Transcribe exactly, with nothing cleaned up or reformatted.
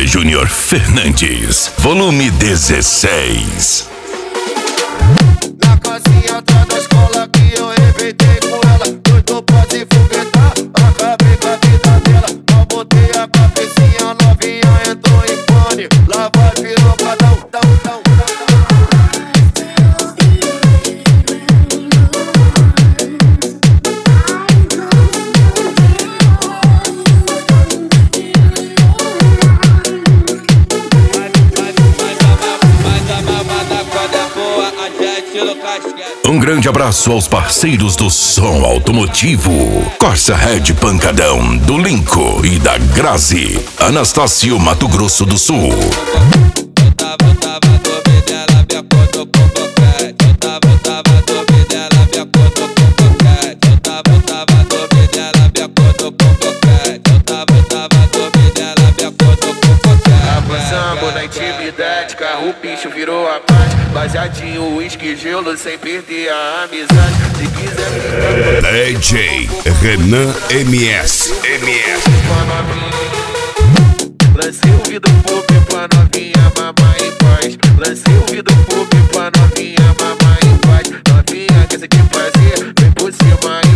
Júnior Fernandes, volume dezesseis. Na casinha atrás da escola que eu arrebentei com ela. Doido pra se foguetar, acabei com a vida dela. Não botei a cabecinha, novinha entrou em pane. Lá vai pirocadão, tão, tão, tão. Um grande abraço aos parceiros do som automotivo. Corsa Red Pancadão, do Linco e da Grazi, Anastácio, Mato Grosso do Sul. Avançamos na intimidade, carro, bicho virou a paz. Baseadinho, uísque, gelo, sem perder a amizade. Se quiser brincar, D J Renan M S. M S. Lancei o vidro pop pra novinha, mamar em paz. Lancei o vidro pop pra novinha, mamar em paz. Novinha, quer se que fazer, vem por cima.